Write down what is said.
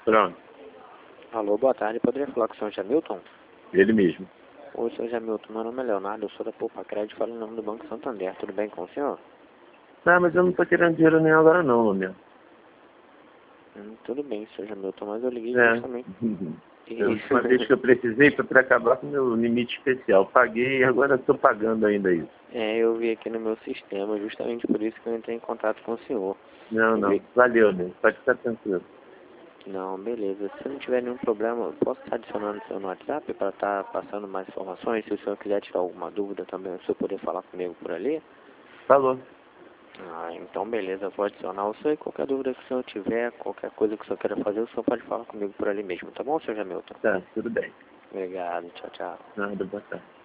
Pronto, Alô, boa tarde. Poderia falar com o senhor Jamilton? ele mesmo. Oi, senhor Jamilton. Meu nome é Leonardo, eu sou da Poupa Crédito, falo em nome do Banco Santander. Tudo bem com o senhor? Não, mas eu não tô querendo dinheiro nem agora não, meu. Tudo bem, senhor Jamilton, mas eu liguei É. justamente... A última vez que eu precisei foi para acabar com o meu limite especial. Paguei e agora estou pagando ainda isso. eu vi aqui no meu sistema, justamente por isso que eu entrei em contato com o senhor. Não. Valeu, meu. Pode ficar tranquilo. Não, beleza. Se não tiver nenhum problema, eu posso estar adicionando o senhor no WhatsApp para estar passando mais informações. Se o senhor quiser tirar alguma dúvida também, o senhor poder falar comigo por ali. Falou. Então beleza, eu vou adicionar o senhor e qualquer dúvida que o senhor tiver, qualquer coisa que o senhor queira fazer, o senhor pode falar comigo por ali mesmo, tá bom, senhor Jamilton? Tá, tudo bem. Obrigado, tchau, tchau. Nada, boa tarde.